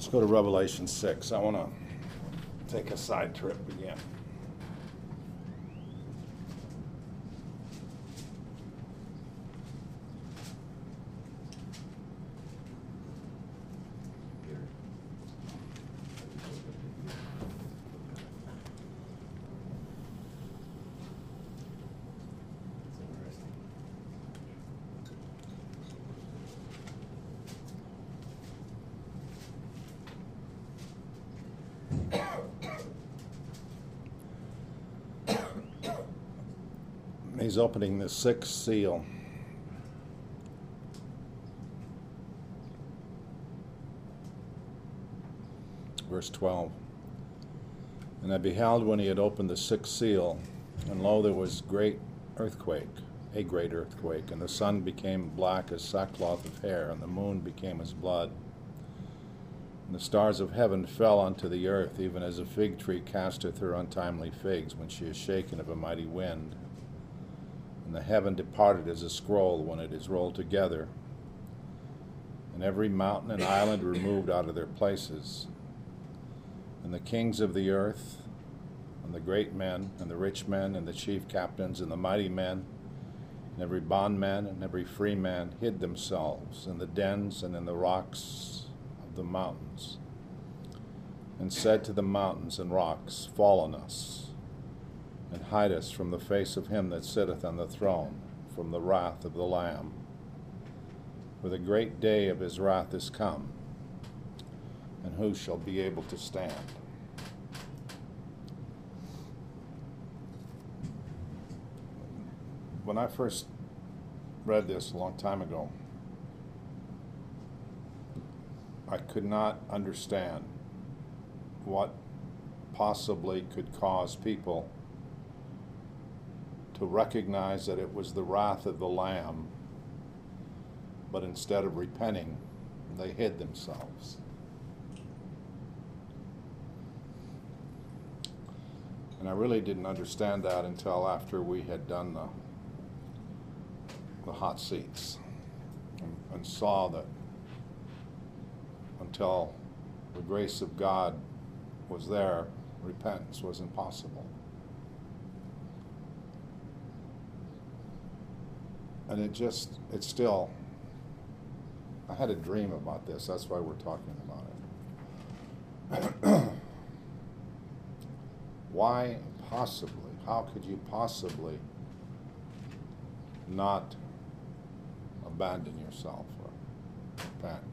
Let's go to Revelation 6. I want to take a side trip again. He's opening the sixth seal. Verse 12. And I beheld when he had opened the sixth seal, and lo, there was a great earthquake, and the sun became black as sackcloth of hair, and the moon became as blood. And the stars of heaven fell unto the earth, even as a fig tree casteth her untimely figs when she is shaken of a mighty wind. And the heaven departed as a scroll when it is rolled together, and every mountain and island removed out of their places. And the kings of the earth, and the great men, and the rich men, and the chief captains, and the mighty men, and every bondman and every free man hid themselves in the dens and in the rocks of the mountains, and said to the mountains and rocks, Fall on us, and hide us from the face of him that sitteth on the throne, from the wrath of the Lamb. For the great day of his wrath is come, and who shall be able to stand? When I first read this a long time ago, I could not understand what possibly could cause people to recognize that it was the wrath of the Lamb, but instead of repenting, they hid themselves. And I really didn't understand that until after we had done the hot seats, and saw that until the grace of God was there, repentance was impossible. And it's still, I had a dream about this, that's why we're talking about it. Why possibly, how could you possibly not abandon yourself or repent?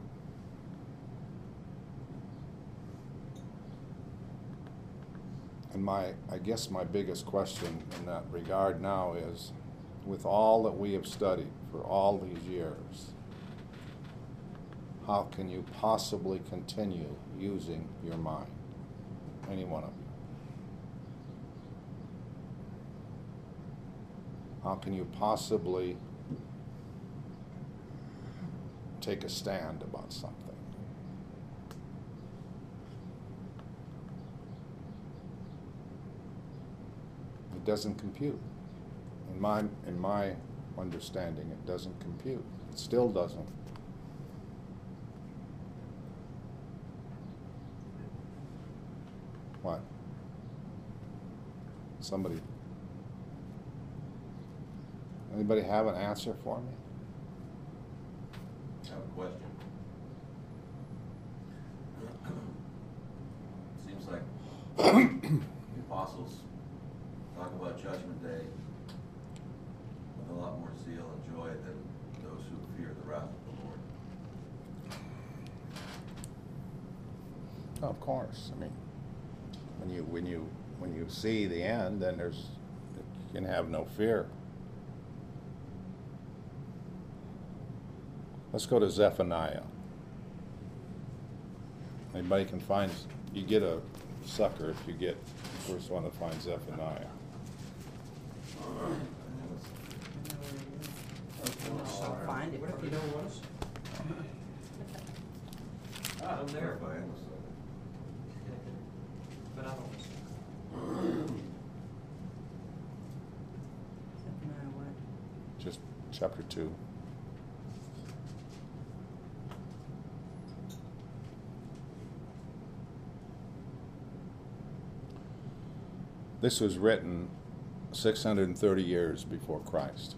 And I guess my biggest question in that regard now is, with all that we have studied for all these years, how can you possibly continue using your mind? Any one of you. How can you possibly take a stand about something? It doesn't compute. In my understanding, it doesn't compute. It still doesn't. What? Anybody have an answer for me? I have a question. Seems like the apostles talk about Judgment Day with a lot more zeal and joy than those who fear the wrath of the Lord. Oh, of course. I mean, when you see the end, then you can have no fear. Let's go to Zephaniah. Anybody can find, you get a sucker if you get the first one to find Zephaniah. I'll find it. What if you don't want us? I'm there. But I don't listen. Zephaniah what? Just chapter 2. This was written 630 years before Christ.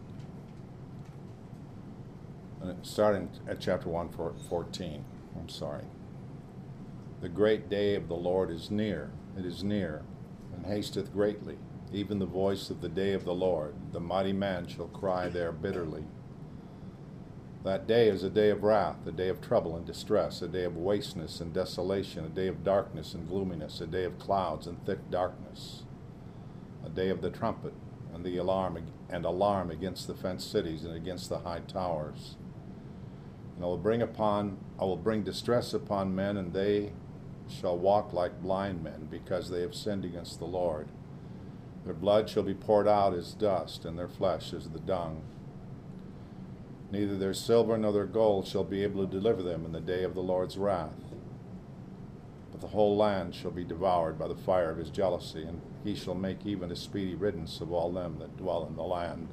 And starting at chapter 1:14. I'm sorry. The great day of the Lord is near. It is near, and hasteth greatly. Even the voice of the day of the Lord. The mighty man shall cry there bitterly. That day is a day of wrath, a day of trouble and distress, a day of wasteness and desolation, a day of darkness and gloominess, a day of clouds and thick darkness, a day of the trumpet and the alarm against the fenced cities and against the high towers. And I will bring distress upon men, and they shall walk like blind men, because they have sinned against the Lord. Their blood shall be poured out as dust, and their flesh as the dung. Neither their silver nor their gold shall be able to deliver them in the day of the Lord's wrath. But the whole land shall be devoured by the fire of his jealousy, and he shall make even a speedy riddance of all them that dwell in the land.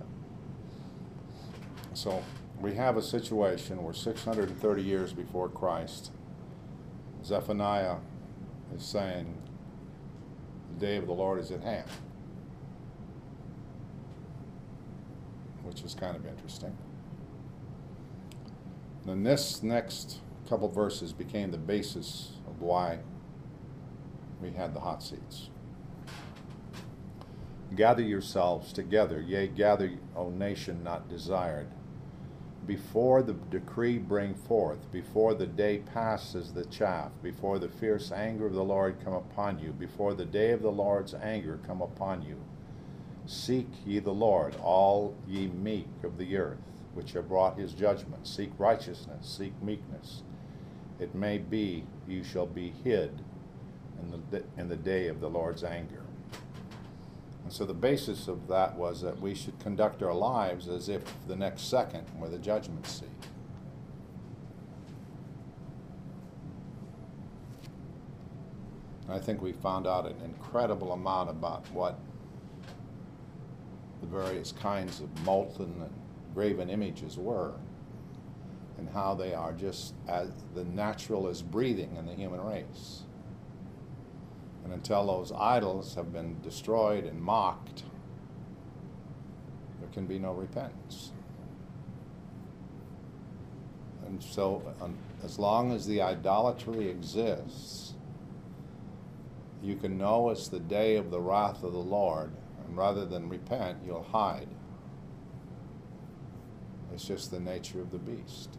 So we have a situation where 630 years before Christ, Zephaniah is saying, the day of the Lord is at hand, which is kind of interesting. Then this next couple verses became the basis of why we had the hot seats. Gather yourselves together, yea, gather, O nation not desired. Before the decree bring forth, before the day passes the chaff, before the fierce anger of the Lord come upon you, before the day of the Lord's anger come upon you. Seek ye the Lord, all ye meek of the earth, which have brought his judgment. Seek righteousness, seek meekness. It may be you shall be hid in the day of the Lord's anger. And so the basis of that was that we should conduct our lives as if the next second were the judgment seat. And I think we found out an incredible amount about what the various kinds of molten and graven images were, and how they are just as the natural as breathing in the human race. And until those idols have been destroyed and mocked, there can be no repentance. And so as long as the idolatry exists, you can know it's the day of the wrath of the Lord, and rather than repent, you'll hide. It's just the nature of the beast.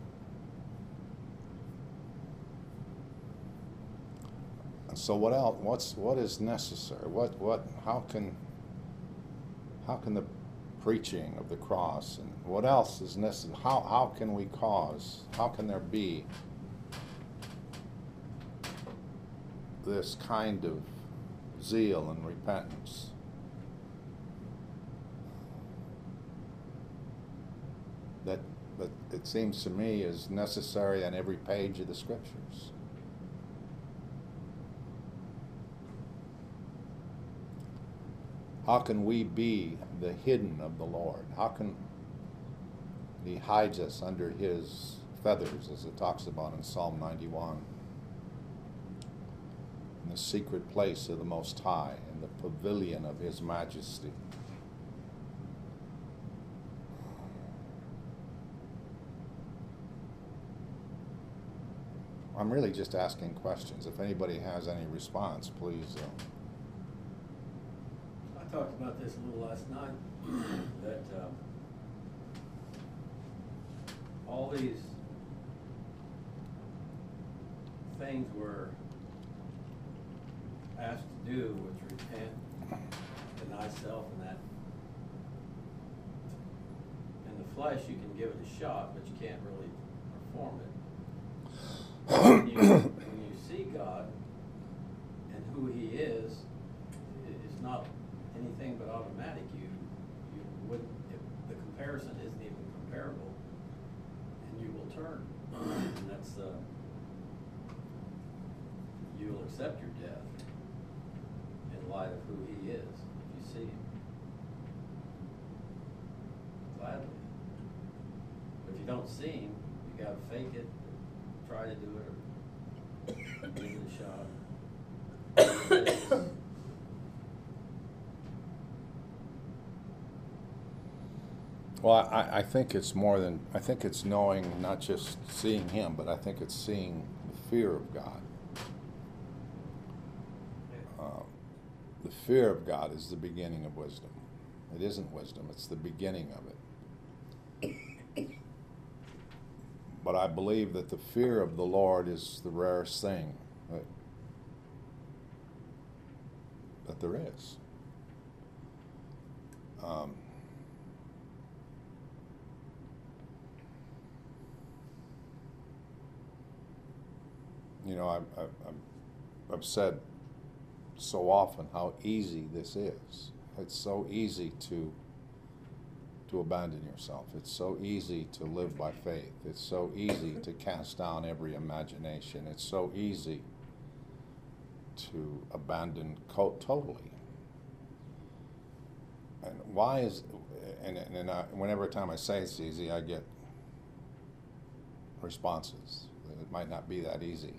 And so what else? What is necessary? How can the preaching of the cross, and what else is necessary? How can we cause? How can there be this kind of zeal and repentance? That it seems to me is necessary on every page of the Scriptures. How can we be the hidden of the Lord? How can he hides us under his feathers, as it talks about in Psalm 91? In the secret place of the Most High, in the pavilion of his majesty. I'm really just asking questions. If anybody has any response, please. I talked about this a little last night, that all these things we're asked to do, which repent, deny self, and that. In the flesh, you can give it a shot, but you can't really perform it. When you see God and who he is, it's not anything but automatic. You wouldn't, the comparison isn't even comparable, and you will turn. And that's you will accept your death in light of who he is if you see him gladly. But if you don't see him, you got to fake it, try to do it, or give it a shot. Well, I think it's more than, I think it's knowing, not just seeing him, but I think it's seeing the fear of God. The fear of God is the beginning of wisdom. It isn't wisdom, it's the beginning of it. But I believe that the fear of the Lord is the rarest thing that there is. You know, I've said so often how easy this is. It's so easy to abandon yourself. It's so easy to live by faith. It's so easy to cast down every imagination. It's so easy to abandon totally. And why is, whenever time I say it's easy, I get responses. It might not be that easy.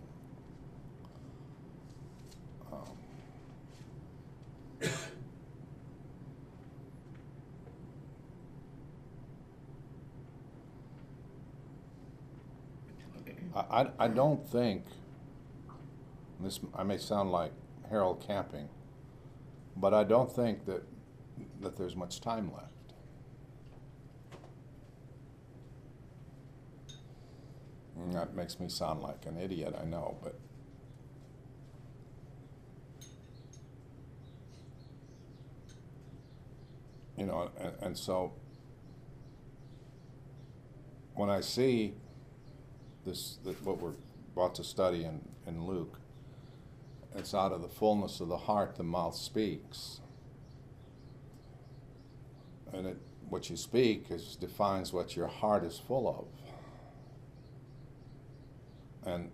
I don't think, this, I may sound like Harold Camping, but I don't think that there's much time left. And that makes me sound like an idiot, I know, but you know, and so when I see this, what we're about to study in Luke, it's out of the fullness of the heart the mouth speaks. And what you speak defines what your heart is full of. And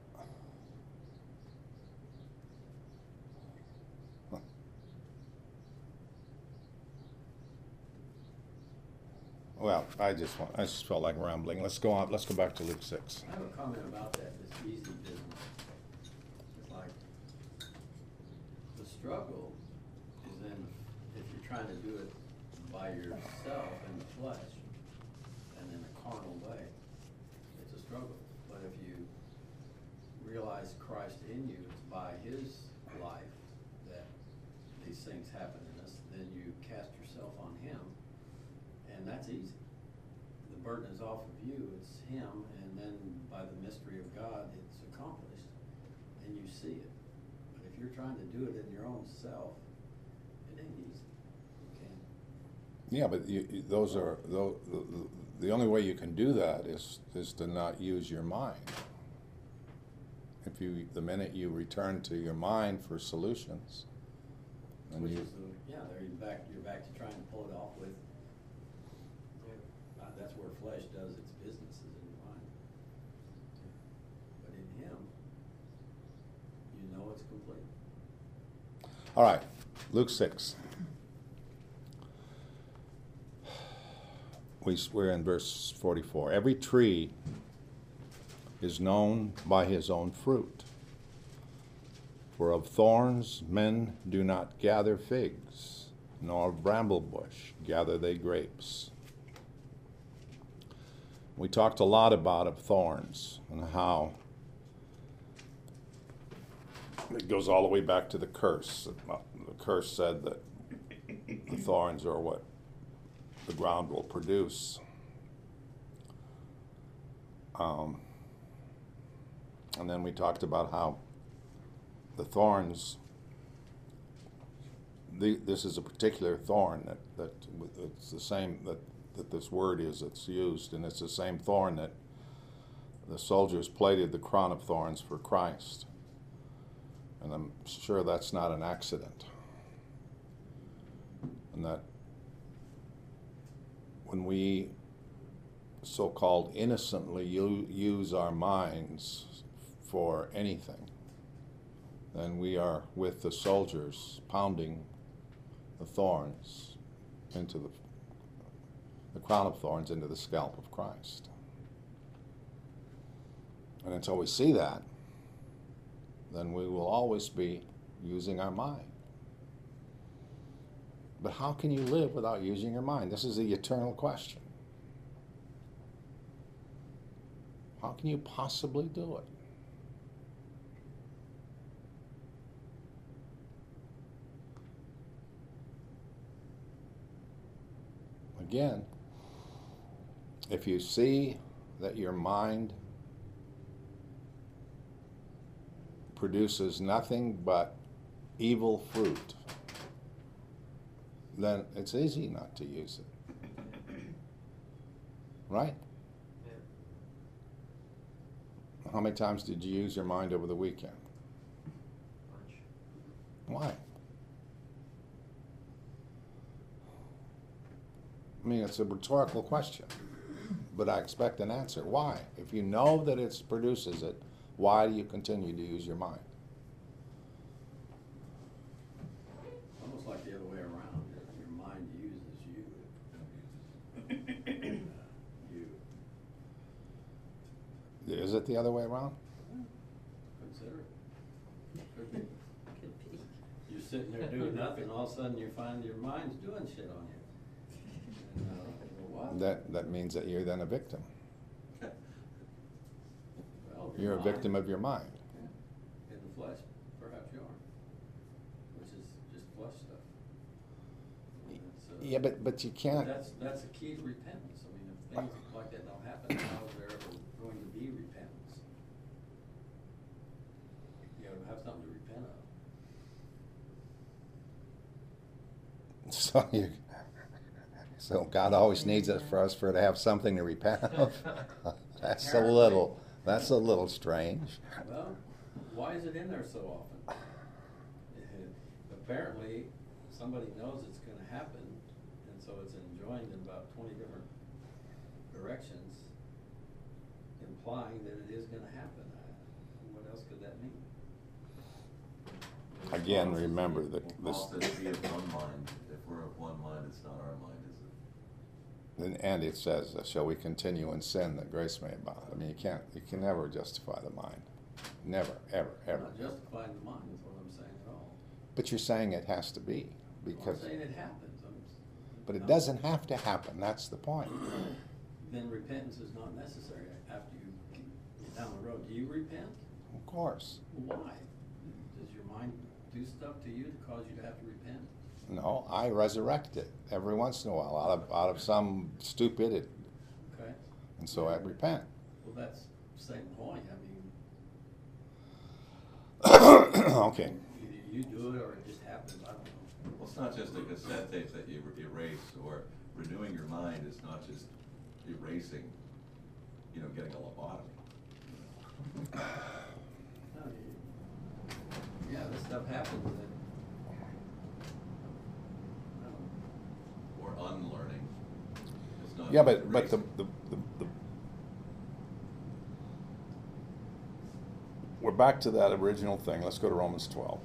well, I just felt like rambling. Let's go on. Let's go back to Luke 6. I have a comment about that, this easy business. It's like, the struggle is in, if you're trying to do it by yourself in the flesh and in a carnal way, it's a struggle. But if you realize Christ in you, it's by his life that these things happen in us, then you cast yourself on him, and that's easy. The burden is off of you, it's him, and then by the mystery of God, it's accomplished, and you see it. But if you're trying to do it in your own self, it ain't easy. You can't. Yeah, but those are the only way you can do that is to not use your mind. If the minute you return to your mind for solutions, then Which is there you're back to trying to pull it off with. That's where flesh does its business, is in your mind. But in him, you know it's complete. all right, Luke 6. We're in verse 44. Every tree is known by his own fruit. For of thorns men do not gather figs, nor of bramble bush gather they grapes. We talked a lot about of thorns and how it goes all the way back to the curse. The curse said that the thorns are what the ground will produce. And then we talked about how the thorns, this is a particular thorn that it's the same that this word is that's used, and it's the same thorn that the soldiers plaited the crown of thorns for Christ. And I'm sure that's not an accident. And that when we so-called innocently use our minds for anything, then we are with the soldiers pounding the thorns into the crown of thorns into the scalp of Christ. And until we see that, then we will always be using our mind. But how can you live without using your mind? This is the eternal question. How can you possibly do it? Again, if you see that your mind produces nothing but evil fruit, then it's easy not to use it. Right? Yeah. How many times did you use your mind over the weekend? Bunch. Why? I mean, it's a rhetorical question, but I expect an answer. Why? If you know that it produces it, why do you continue to use your mind? Almost like the other way around. Your mind uses you. You. Is it the other way around? Consider it. Could be. Could be. You're sitting there doing nothing, all of a sudden you find your mind's doing shit on you. And, you go, what? That means that you're then a victim. Well, You're a mind, victim of your mind. in the flesh, perhaps you are, which is just flesh stuff. Yeah, but you can't. That's a key to repentance. I mean, if things like that don't happen, how is there ever going to be repentance? You gotta have something to repent of. So God always needs it for us to have something to repent of. That's a little strange. Well, why is it in there so often? Apparently, somebody knows it's gonna happen, and so it's enjoined in about 20 different directions, implying that it is gonna happen. What else could that mean? Again, remember that Paul says be of one mind. If we're of one mind, it's not our mind, is it? and it says, "Shall we continue in sin that grace may abound?" I mean, you can never justify the mind, never, ever, I'm ever. not justifying the mind, is what I'm saying at all. But you're saying it has to be Well, because, I'm saying it happens. but it doesn't have to happen. That's the point. Then repentance is not necessary after you get down the road. Do you repent? Of course, Why? Does your mind do stuff to you to cause you to have to repent? no. I resurrect it every once in a while out of some stupidity, Okay. and so I repent. Well, that's the same point. I mean, Okay. either you do it or it just happens. I don't know. Well, it's not just a cassette tape that you erase, or renewing your mind is not just erasing, getting a lobotomy. No, yeah, this stuff happens. And Or unlearning. It's not Yeah, just but the erasing. we're back to that original thing. Let's go to Romans 12.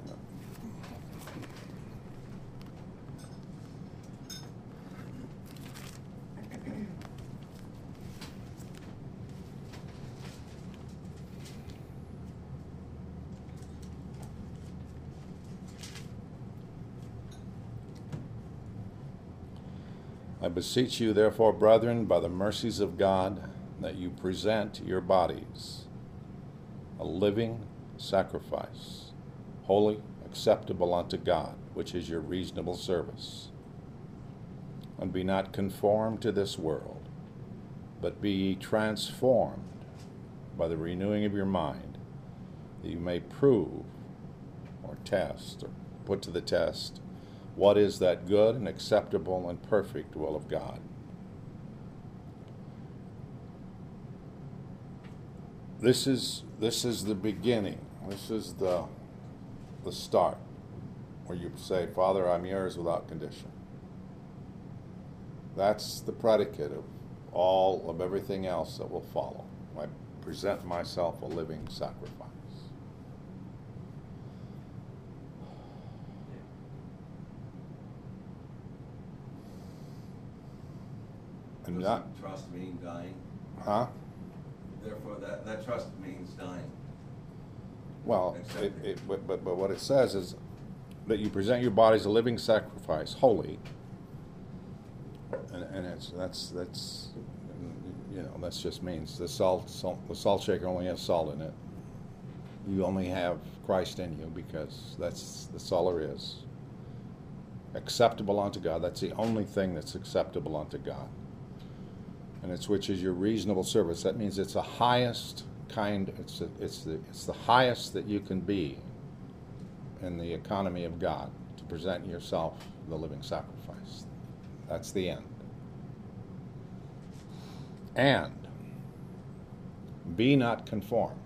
I beseech you, therefore, brethren, by the mercies of God, that you present your bodies a living sacrifice, holy, acceptable unto God, which is your reasonable service. And be not conformed to this world, but be ye transformed by the renewing of your mind, that you may prove or test or put to the test what is that good and acceptable and perfect will of God. This is the beginning. This is the start, where you say, Father, I'm yours without condition. That's the predicate of everything else that will follow. I present myself a living sacrifice. And not, Doesn't trust mean dying? huh? Therefore, that trust means dying. Well, Accepting. but what it says is, that you present your body as a living sacrifice, holy. And that's you know, that just means the salt shaker only has salt in it. You only have Christ in you because that's all there is. Acceptable unto God. That's the only thing that's acceptable unto God. And it's which is your reasonable service. That means it's the highest kind. It's the highest that you can be in the economy of God, to present yourself the living sacrifice. That's the end. And be not conformed.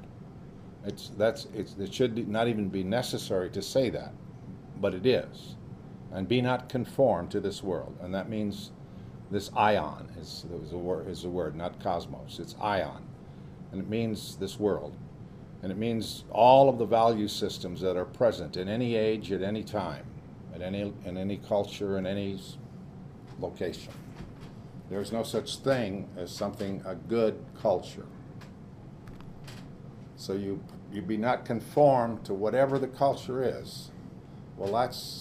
It should not even be necessary to say that, but it is. And be not conformed to this world. And that means this ion is the word, not cosmos. It's ion. And it means this world. And it means all of the value systems that are present in any age, at any time, in any culture, in any location. There's no such thing as a good culture. So you be not conformed to whatever the culture is. Well,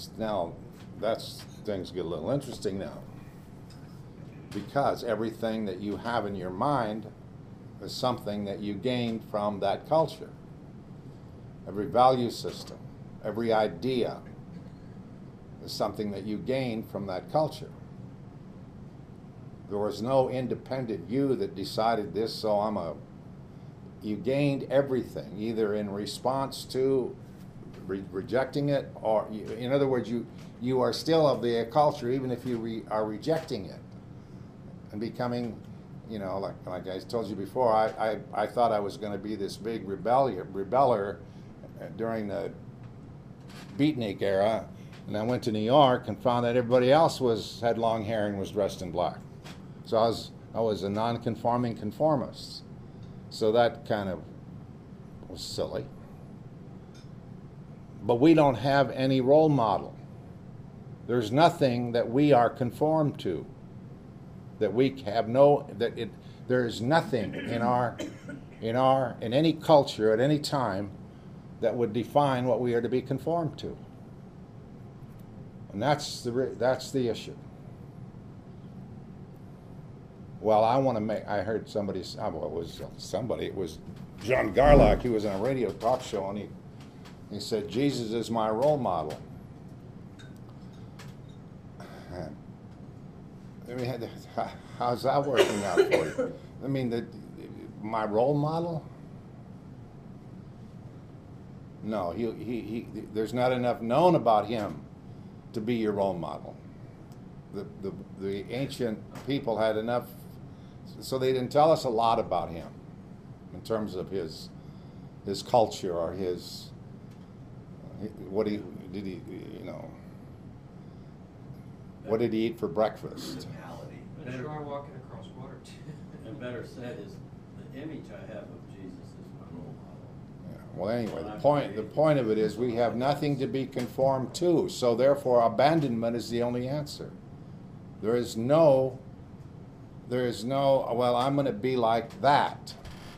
things get a little interesting now. Because everything that you have in your mind is something that you gained from that culture. Every value system, every idea is something that you gained from that culture. There was no independent you that decided this, so you gained everything, either in response to rejecting it, or in other words, you are still of the culture even if you are rejecting it and becoming, like I told you before, I thought I was going to be this big rebeller during the beatnik era, and I went to New York and found that everybody else had long hair and was dressed in black. So I was a non-conforming conformist. So that kind of was silly. But we don't have any role model. There's nothing that we are conformed to. There is nothing in any culture at any time that would define what we are to be conformed to. And that's the issue. Well, I heard somebody, it was John Garlock. He was on a radio talk show, and he said, Jesus is my role model. I mean, how's that working out for you? I mean, my role model? No, there's not enough known about him to be your role model. The ancient people had enough, so they didn't tell us a lot about him in terms of his culture or what did he eat for breakfast? But you are walking across water too. And better said is, the image I have of Jesus is my role model. Yeah. Well, anyway, the point of it is we have nothing to be conformed to, so therefore abandonment is the only answer. There is no, well, I'm going to be like that.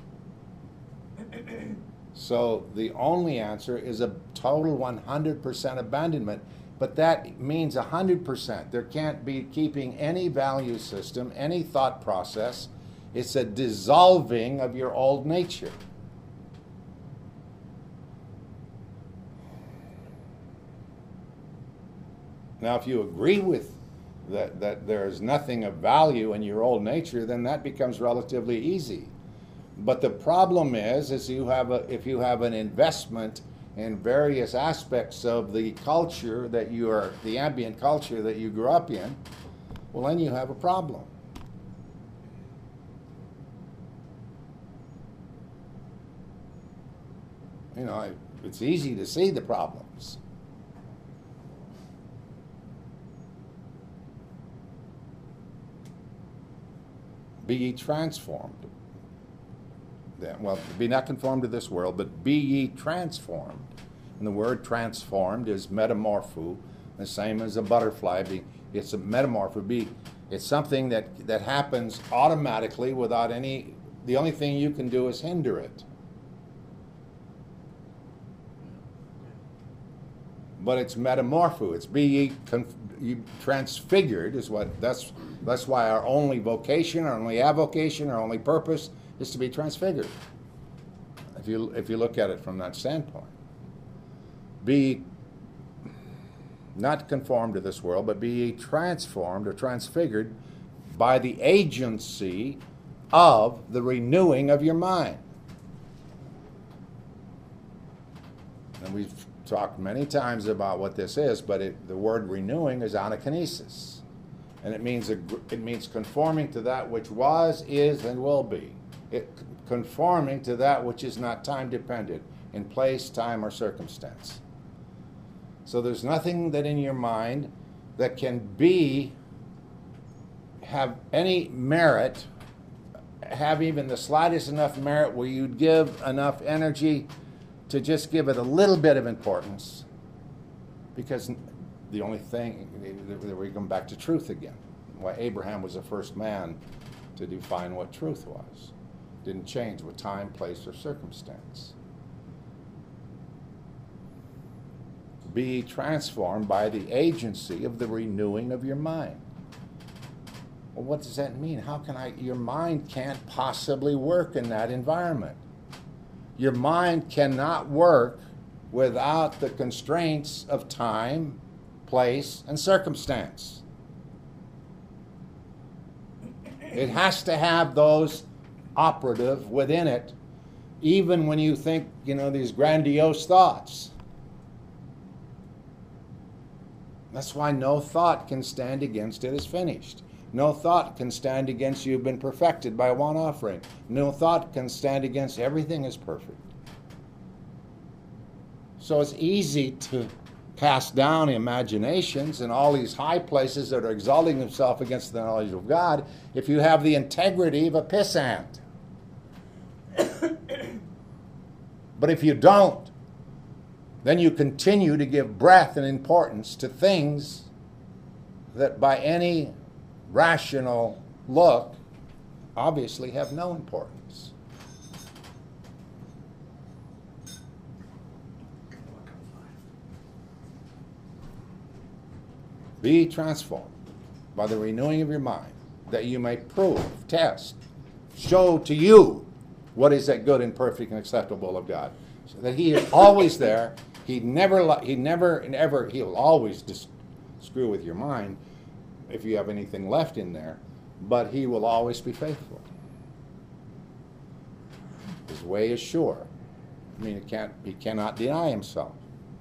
So the only answer is a total 100% abandonment. But that means 100%. There can't be keeping any value system, any thought process. It's a dissolving of your old nature. Now, if you agree with that there is nothing of value in your old nature, then that becomes relatively easy. But the problem is if you have an investment in various aspects of the culture the ambient culture that you grew up in, well, then you have a problem. It's easy to see the problems. Be ye transformed. Well, be not conformed to this world, but be ye transformed. And the word transformed is metamorpho, the same as a butterfly. It's a metamorpho. It's something that happens automatically without the only thing you can do is hinder it. but it's metamorpho. It's be ye transfigured is what, that's why our only vocation, our only avocation, our only purpose is to be transfigured. If you look at it from that standpoint. Be not conformed to this world, but be ye transformed or transfigured by the agency of the renewing of your mind. And we've talked many times about what this is, but the word renewing is anakinesis. And it means conforming to that which was, is, and will be. Conforming to that which is not time dependent in place, time, or circumstance. So there's nothing that in your mind that can have any merit, have even the slightest enough merit where you'd give enough energy to just give it a little bit of importance. Because the only thing, we come back to truth again. Why Abraham was the first man to define what truth was. Didn't change with time, place, or circumstance. Be transformed by the agency of the renewing of your mind. Well, what does that mean? Your mind can't possibly work in that environment. Your mind cannot work without the constraints of time, place, and circumstance. It has to have those operative within it, even when you think, these grandiose thoughts. That's why no thought can stand against it is finished. No thought can stand against you've been perfected by one offering. No thought can stand against everything is perfect. So it's easy to cast down imaginations and all these high places that are exalting themselves against the knowledge of God if you have the integrity of a pissant. But if you don't, then you continue to give breath and importance to things that by any rational look obviously have no importance. Be transformed by the renewing of your mind, that you may prove, test, show to you what is that good and perfect and acceptable of God. So that He is always there. He'll always screw with your mind if you have anything left in there, but He will always be faithful. His way is sure. I mean, He cannot deny Himself.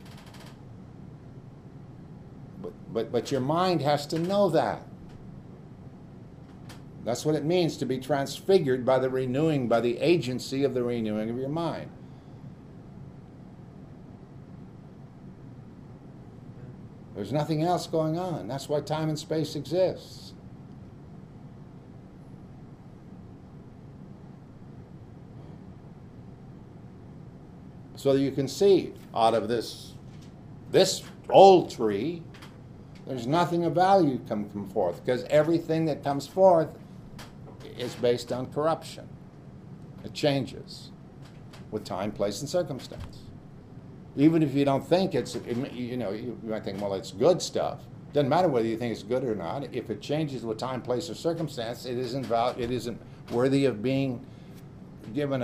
But your mind has to know that. That's what it means to be transfigured by the agency of the renewing of your mind. There's nothing else going on. That's why time and space exists. So that you can see out of this old tree, there's nothing of value come forth, because everything that comes forth is based on corruption. It changes with time, place, and circumstance. Even if you don't think you might think, well, it's good stuff. Doesn't matter whether you think it's good or not. If it changes with time, place, or circumstance, it isn't worthy of being given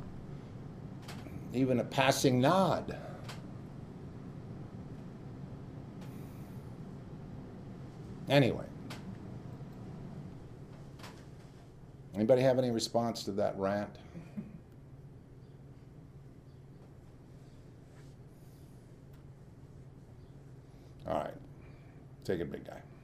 even a passing nod. Anyway, anybody have any response to that rant? All right, take it, big guy.